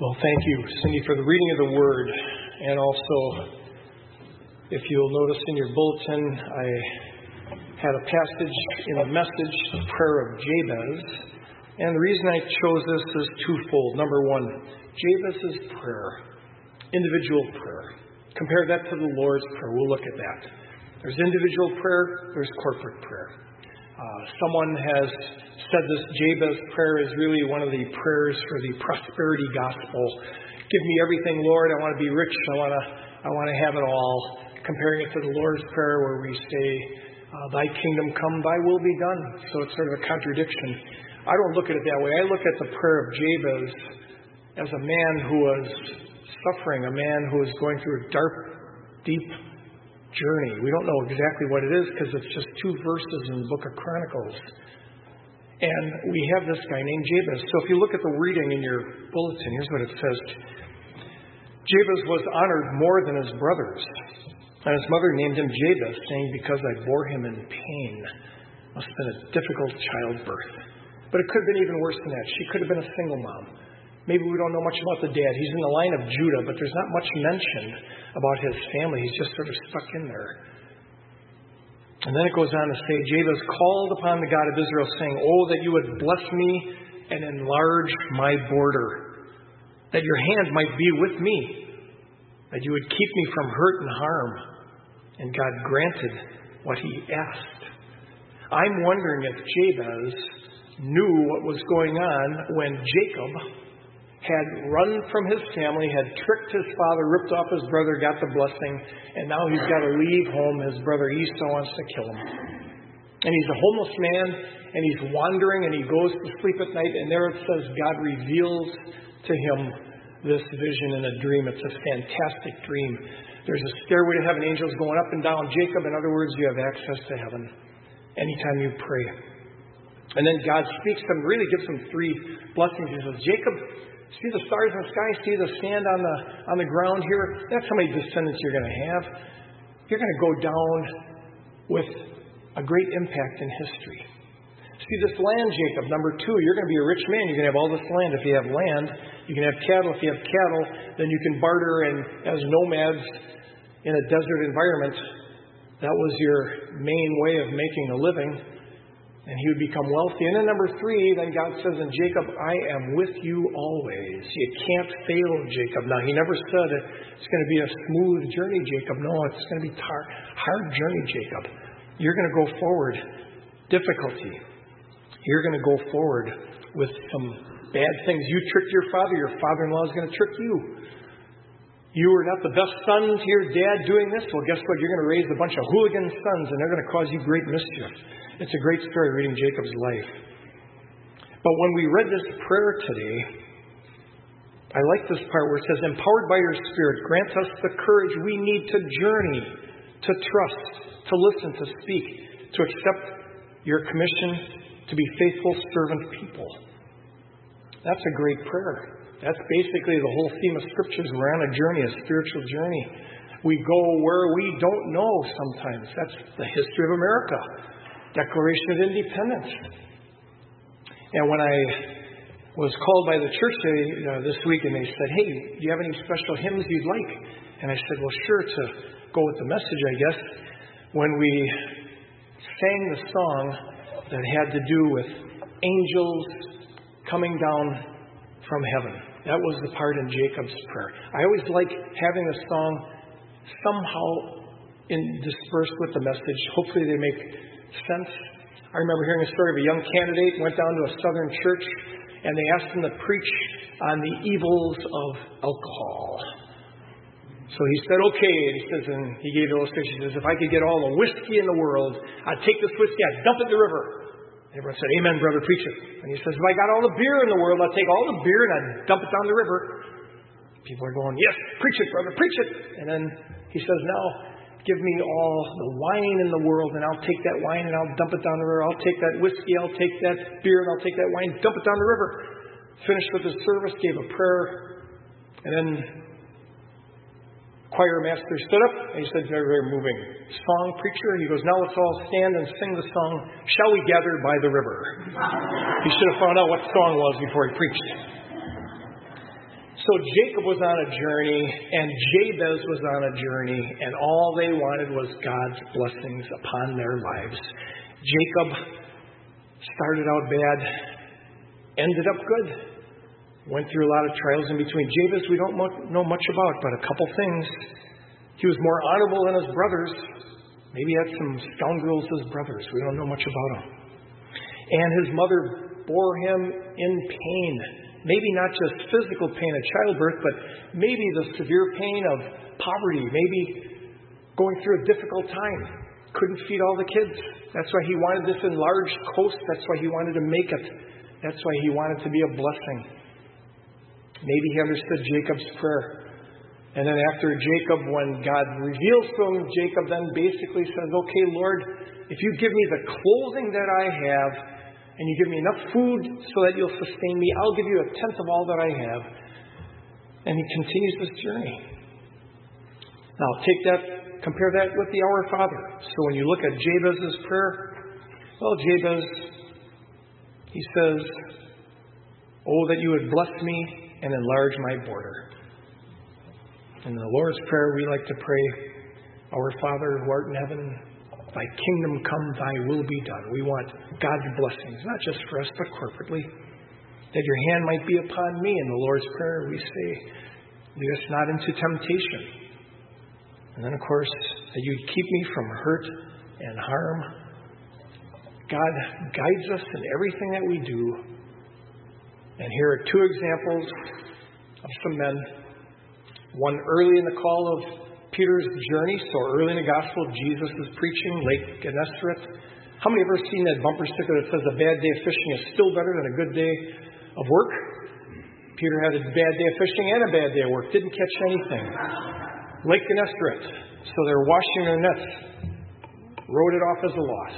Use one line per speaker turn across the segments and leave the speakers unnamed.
Well, thank you, Cindy, for the reading of the Word. And also, if you'll notice in your bulletin, I had a passage in the message, the prayer of Jabez. And the reason I chose this is twofold. Number one, Jabez's prayer, individual prayer. Compare that to the Lord's Prayer. We'll look at that. There's individual prayer, there's corporate prayer. Someone has said this Jabez prayer is really one of the prayers for the prosperity gospel. Give me everything, Lord. I want to be rich. I want to have it all. Comparing it to the Lord's Prayer where we say, Thy kingdom come, Thy will be done. So it's sort of a contradiction. I don't look at it that way. I look at the prayer of Jabez as a man who was suffering, a man who was going through a dark, deep journey. We don't know exactly what it is because it's just 2 verses in the book of Chronicles. And we have this guy named Jabez. So if you look at the reading in your bulletin, here's what it says. Jabez was honored more than his brothers. And his mother named him Jabez, saying, because I bore him in pain. Must have been a difficult childbirth. But it could have been even worse than that. She could have been a single mom. Maybe we don't know much about the dad. He's in the line of Judah, but there's not much mentioned about his family. He's just sort of stuck in there. And then it goes on to say, Jabez called upon the God of Israel, saying, Oh, that you would bless me and enlarge my border, that your hand might be with me, that you would keep me from hurt and harm. And God granted what he asked. I'm wondering if Jabez knew what was going on when Jacob had run from his family, had tricked his father, ripped off his brother, got the blessing, and now he's got to leave home. His brother Esau wants to kill him. And he's a homeless man, and he's wandering, and he goes to sleep at night, and there it says God reveals to him this vision in a dream. It's a fantastic dream. There's a stairway to heaven, angels going up and down. Jacob, in other words, you have access to heaven anytime you pray. And then God speaks to him, really gives him 3 blessings. He says, Jacob, see the stars in the sky? See the sand on the ground here? That's how many descendants you're going to have. You're going to go down with a great impact in history. See this land, Jacob. Number 2, you're going to be a rich man. You can have all this land. If you have land, you can have cattle. If you have cattle, then you can barter and as nomads in a desert environment. That was your main way of making a living. And he would become wealthy. And then number 3, then God says, and Jacob, I am with you always. You can't fail, Jacob. Now, he never said it's going to be a smooth journey, Jacob. No, it's going to be a hard journey, Jacob. You're going to go forward. Difficulty. You're going to go forward with some bad things. You tricked your father-in-law is going to trick you. You were not the best son to your dad doing this. Well, guess what? You're going to raise a bunch of hooligan sons, and they're going to cause you great mischief. It's a great story reading Jacob's life. But when we read this prayer today, I like this part where it says, empowered by your Spirit, grant us the courage we need to journey, to trust, to listen, to speak, to accept your commission to be faithful servant people. That's a great prayer. That's basically the whole theme of Scriptures. We're on a journey, a spiritual journey. We go where we don't know sometimes. That's the history of America. Declaration of Independence. And when I was called by the church this week and they said, hey, do you have any special hymns you'd like? And I said, well, sure, to go with the message, I guess. When we sang the song that had to do with angels coming down from heaven. That was the part in Jacob's prayer. I always like having the song somehow dispersed with the message. Hopefully they make sense. I remember hearing a story of a young candidate went down to a southern church and they asked him to preach on the evils of alcohol. So he said, okay. And he says, and he gave illustration. He says, if I could get all the whiskey in the world, I'd take this whiskey, I'd dump it in the river. Everyone said, amen, brother, preach it. And he says, if I got all the beer in the world, I'd take all the beer and I'd dump it down the river. People are going, yes, preach it, brother, preach it. And then he says, now, give me all the wine in the world and I'll take that wine and I'll dump it down the river. I'll take that whiskey, I'll take that beer and I'll take that wine, dump it down the river. Finished with his service, gave a prayer, and then choir master stood up and he said, very, very moving song, preacher. He goes, now let's all stand and sing the song, Shall We Gather by the River? He should have found out what the song was before he preached. So Jacob was on a journey, and Jabez was on a journey, and all they wanted was God's blessings upon their lives. Jacob started out bad, ended up good. Went through a lot of trials in between. Jabez we don't know much about, but a couple things. He was more honorable than his brothers. Maybe he had some scoundrels as brothers. We don't know much about him. And his mother bore him in pain. Maybe not just physical pain of childbirth, but maybe the severe pain of poverty. Maybe going through a difficult time. Couldn't feed all the kids. That's why he wanted this enlarged coast. That's why he wanted to make it. That's why he wanted to be a blessing. Maybe he understood Jacob's prayer. And then after Jacob, when God reveals to him, Jacob then basically says, okay, Lord, if you give me the clothing that I have, and you give me enough food so that you'll sustain me, I'll give you 1/10 of all that I have. And he continues this journey. Now, compare that with the Our Father. So when you look at Jabez's prayer, well, Jabez, he says, oh, that you would bless me and enlarge my border. In the Lord's Prayer, we like to pray, Our Father who art in heaven, thy kingdom come, thy will be done. We want God's blessings, not just for us, but corporately. That your hand might be upon me. In the Lord's Prayer, we say, lead us not into temptation. And then, of course, that you'd keep me from hurt and harm. God guides us in everything that we do. And here are 2 examples of some men. One early in the call of Peter's journey, so early in the gospel, Jesus is preaching, Lake Gennesaret. How many have ever seen that bumper sticker that says a bad day of fishing is still better than a good day of work? Peter had a bad day of fishing and a bad day of work. Didn't catch anything. Lake Gennesaret. So they're washing their nets. Wrote it off as a loss.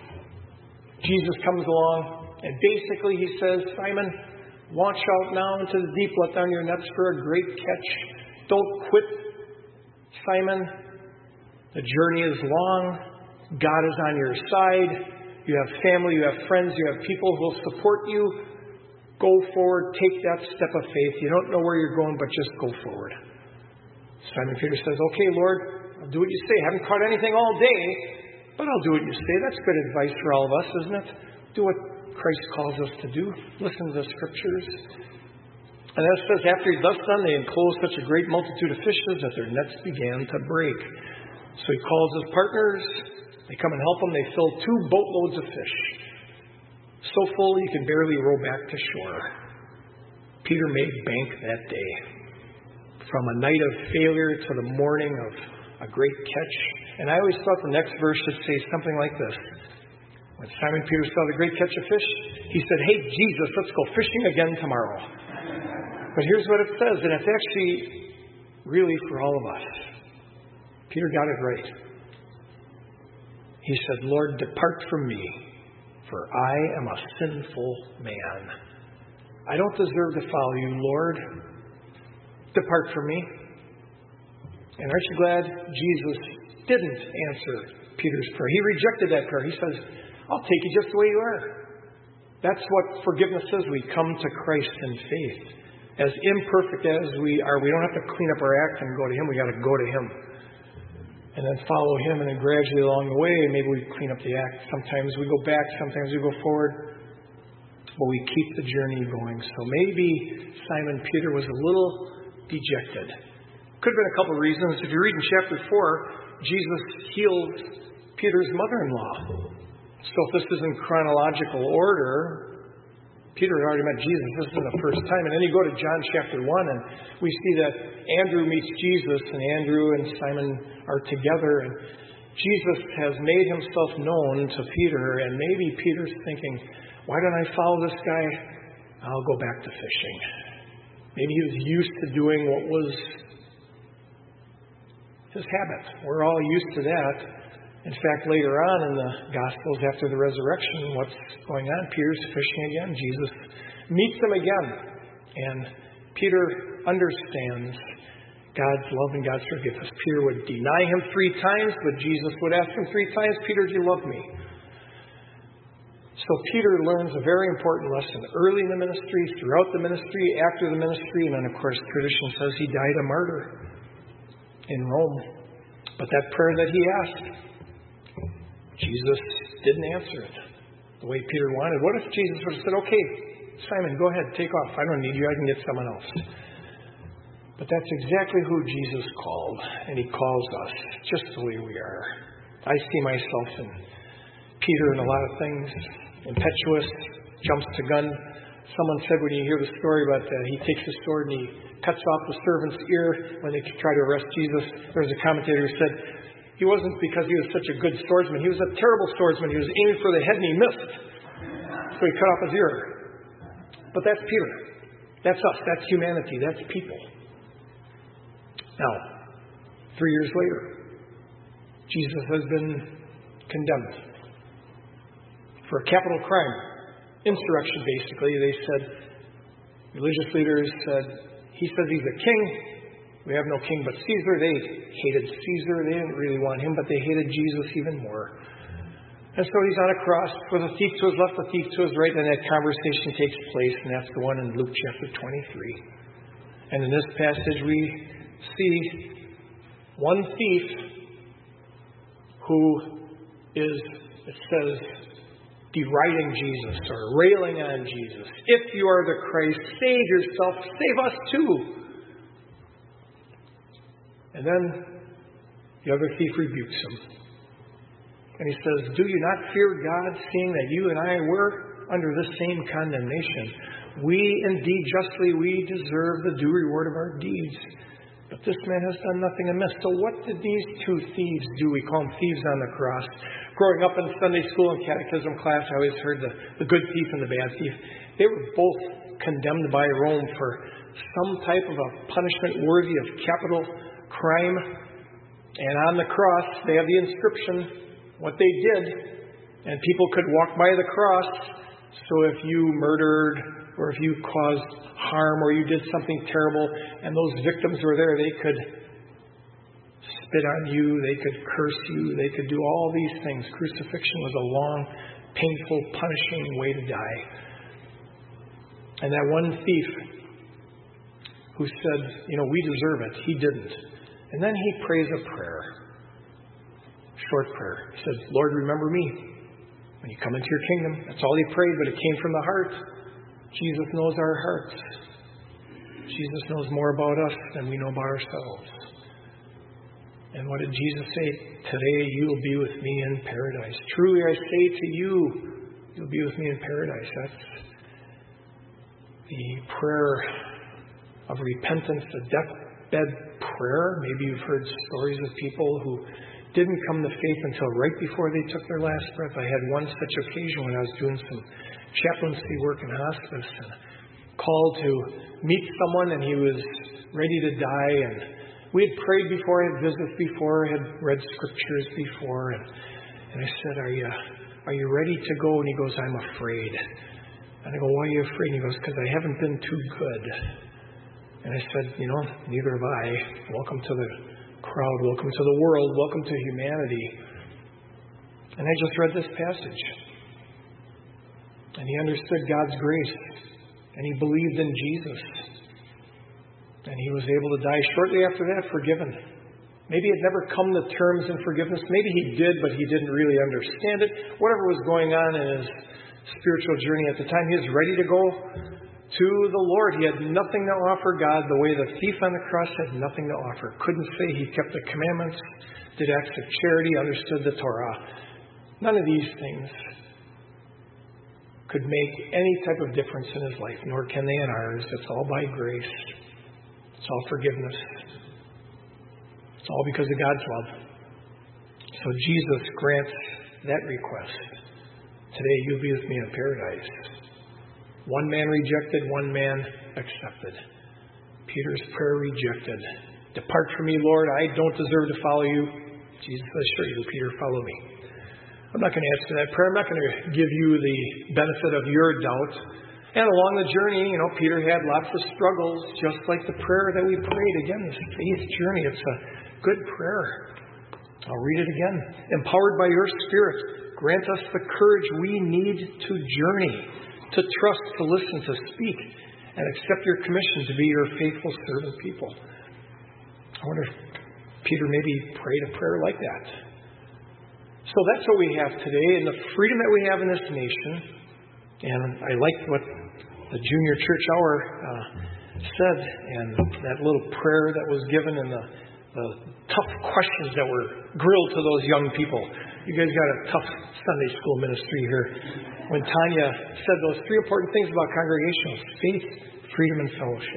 Jesus comes along and basically he says, Simon, launch out now into the deep, let down your nets for a great catch. Don't quit, Simon. The journey is long. God is on your side. You have family, you have friends, you have people who will support you. Go forward, take that step of faith. You don't know where you're going, but just go forward. Simon Peter says, okay, Lord, I'll do what you say. I haven't caught anything all day, but I'll do what you say. That's good advice for all of us, isn't it? Do what Christ calls us to do. Listen to the Scriptures. And it says, after he'd thus done, they enclosed such a great multitude of fishes that their nets began to break. So he calls his partners. They come and help him. They fill 2 boatloads of fish. So full you can barely row back to shore. Peter made bank that day. From a night of failure to the morning of a great catch. And I always thought the next verse should say something like this. When Simon Peter saw the great catch of fish, he said, hey, Jesus, let's go fishing again tomorrow. But here's what it says, and it's actually really for all of us. Peter got it right. He said, Lord, depart from me, for I am a sinful man. I don't deserve to follow you, Lord. Depart from me. And aren't you glad Jesus didn't answer Peter's prayer? He rejected that prayer. He says, I'll take you just the way you are. That's what forgiveness is. We come to Christ in faith. As imperfect as we are, we don't have to clean up our act and go to Him. We got to go to Him. And then follow Him, and then gradually along the way, maybe we clean up the act. Sometimes we go back, sometimes we go forward. But we keep the journey going. So maybe Simon Peter was a little dejected. Could have been a couple of reasons. If you read in chapter 4, Jesus heals Peter's mother-in-law. So if this is in chronological order, Peter had already met Jesus. This isn't the first time. And then you go to John chapter 1, and we see that Andrew meets Jesus, and Andrew and Simon are together. And Jesus has made himself known to Peter, and maybe Peter's thinking, why don't I follow this guy? I'll go back to fishing. Maybe he was used to doing what was his habit. We're all used to that. In fact, later on in the Gospels, after the resurrection, what's going on? Peter's fishing again. Jesus meets him again. And Peter understands God's love and God's forgiveness. Peter would deny him 3 times, but Jesus would ask him 3 times, Peter, do you love me? So Peter learns a very important lesson early in the ministry, throughout the ministry, after the ministry, and then, of course, tradition says he died a martyr in Rome. But that prayer that he asked, Jesus didn't answer it the way Peter wanted. What if Jesus would have said, okay, Simon, go ahead, take off. I don't need you. I can get someone else. But that's exactly who Jesus called, and he calls us just the way we are. I see myself in Peter in a lot of things. Impetuous, jumps to gun. Someone said when you hear the story about that, he takes his sword and he cuts off the servant's ear when they try to arrest Jesus. There was a commentator who said he wasn't because he was such a good swordsman. He was a terrible swordsman. He was aiming for the head and he missed. So he cut off his ear. But that's Peter. That's us. That's humanity. That's people. Now, 3 years later, Jesus has been condemned for a capital crime, insurrection basically. They said, religious leaders said, he says he's a king. We have no king but Caesar. They hated Caesar. They didn't really want him, but they hated Jesus even more. And so he's on a cross with a thief to his left, a thief to his right, and that conversation takes place, and that's the one in Luke chapter 23. And in this passage we see one thief who is, it says, deriding Jesus or railing on Jesus. If you are the Christ, save yourself, save us too. And then the other thief rebukes him. And he says, do you not fear God, seeing that you and I were under the same condemnation? We indeed justly, we deserve the due reward of our deeds. But this man has done nothing amiss. So what did these two thieves do? We call them thieves on the cross. Growing up in Sunday school and catechism class, I always heard the good thief and the bad thief. They were both condemned by Rome for some type of a punishment worthy of capital crime. And on the cross, they have the inscription, what they did. And people could walk by the cross. So if you murdered or if you caused harm or you did something terrible and those victims were there, they could spit on you, they could curse you, they could do all these things. Crucifixion was a long, painful, punishing way to die. And that one thief who said, we deserve it, he didn't. And then he prays a prayer. Short prayer. He says, Lord, remember me when you come into your kingdom. That's all he prayed, but it came from the heart. Jesus knows our hearts. Jesus knows more about us than we know about ourselves. And what did Jesus say? Today you will be with me in paradise. Truly I say to you, you'll be with me in paradise. That's the prayer of repentance, the deathbed prayer. Maybe you've heard stories of people who didn't come to faith until right before they took their last breath. I had one such occasion when I was doing some chaplaincy work in hospice and called to meet someone, and he was ready to die. And we had prayed before, I had visited before, I had read scriptures before, and I said, "Are you ready to go?" And he goes, "I'm afraid." And I go, "Why are you afraid?" And he goes, "Because I haven't been too good." And I said, "Neither have I. Welcome to the crowd. Welcome to the world. Welcome to humanity." And I just read this passage. And he understood God's grace. And he believed in Jesus. And he was able to die shortly after that, forgiven. Maybe he had never come to terms in forgiveness. Maybe he did, but he didn't really understand it. Whatever was going on in his spiritual journey at the time, he was ready to go to the Lord. He had nothing to offer God the way the thief on the cross had nothing to offer. Couldn't say he kept the commandments, did acts of charity, understood the Torah. None of these things could make any type of difference in his life, nor can they in ours. It's all by grace. It's all forgiveness. It's all because of God's love. So Jesus grants that request. Today you'll be with me in paradise. One man rejected, one man accepted. Peter's prayer rejected. Depart from me, Lord, I don't deserve to follow you. Jesus assures you, Peter, follow me. I'm not going to answer that prayer. I'm not going to give you the benefit of your doubt. And along the journey, Peter had lots of struggles, just like the prayer that we prayed. Again, this faith journey, it's a good prayer. I'll read it again. Empowered by your Spirit, Grant us the courage we need to journey, to trust, to listen, to speak, and accept your commission to be your faithful servant people. I wonder if Peter maybe prayed a prayer like that. So that's what we have today, and the freedom that we have in this nation. And I like what the Junior Church Hour said, and that little prayer that was given, and the tough questions that were grilled to those young people. You guys got a tough Sunday school ministry here. When Tanya said those three important things about congregational: faith, freedom, and fellowship.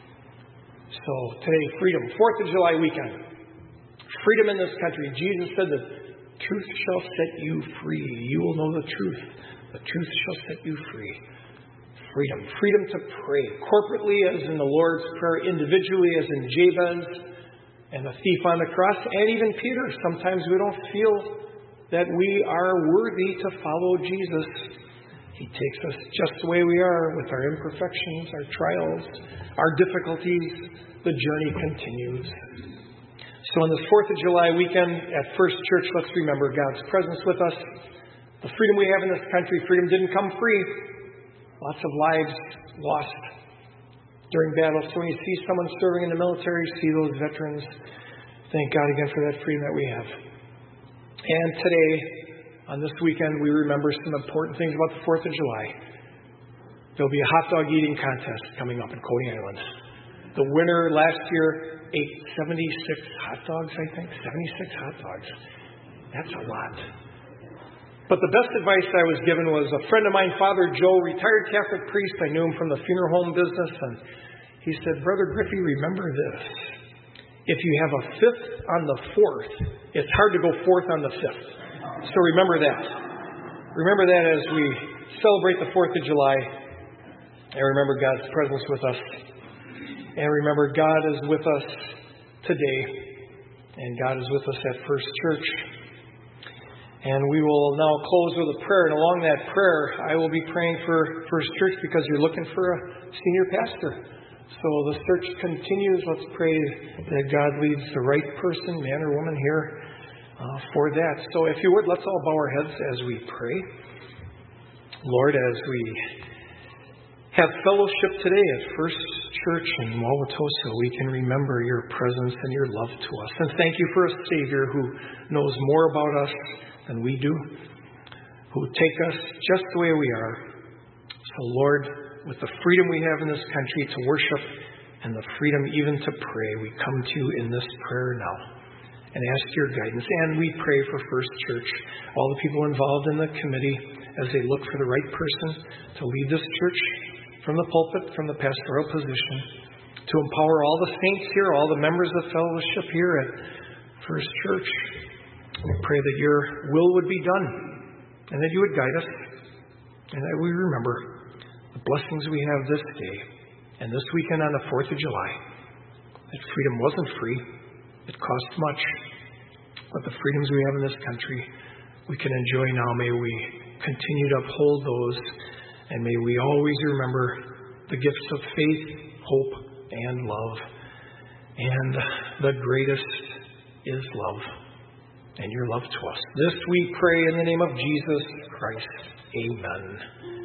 So today, freedom. 4th of July weekend. Freedom in this country. Jesus said that truth shall set you free. You will know the truth. The truth shall set you free. Freedom. Freedom to pray. Corporately, as in the Lord's Prayer. Individually, as in Jabez and the thief on the cross. And even Peter. Sometimes we don't feel that we are worthy to follow Jesus. He takes us just the way we are, with our imperfections, our trials, our difficulties. The journey continues. So on this 4th of July weekend at First Church, let's remember God's presence with us. The freedom we have in this country, freedom didn't come free. Lots of lives lost during battle. So when you see someone serving in the military, see those veterans, thank God again for that freedom that we have. And today, on this weekend, we remember some important things about the 4th of July. There'll be a hot dog eating contest coming up in Coney Island. The winner last year ate 76 hot dogs, I think. 76 hot dogs. That's a lot. But the best advice I was given was a friend of mine, Father Joe, retired Catholic priest. I knew him from the funeral home business. And he said, Brother Griffey, remember this. If you have a 5th on the 4th, it's hard to go 4th on the 5th. So remember that. Remember that as we celebrate the 4th of July. And remember God's presence with us. And remember God is with us today. And God is with us at First Church. And we will now close with a prayer. And along that prayer, I will be praying for First Church because you're looking for a senior pastor. So the search continues. Let's pray that God leads the right person, man or woman here, for that. So if you would, let's all bow our heads as we pray. Lord, as we have fellowship today at First Church in Wauwatosa, we can remember your presence and your love to us. And thank you for a Savior who knows more about us than we do, who take us just the way we are. So Lord, with the freedom we have in this country to worship and the freedom even to pray, we come to you in this prayer now and ask your guidance. And we pray for First Church, all the people involved in the committee as they look for the right person to lead this church from the pulpit, from the pastoral position, to empower all the saints here, all the members of fellowship here at First Church. We pray that your will would be done and that you would guide us and that we remember the blessings we have this day and this weekend on the 4th of July. That freedom wasn't free. It cost much. But the freedoms we have in this country, we can enjoy now. May we continue to uphold those. And may we always remember the gifts of faith, hope, and love. And the greatest is love. And your love to us. This we pray in the name of Jesus Christ. Amen.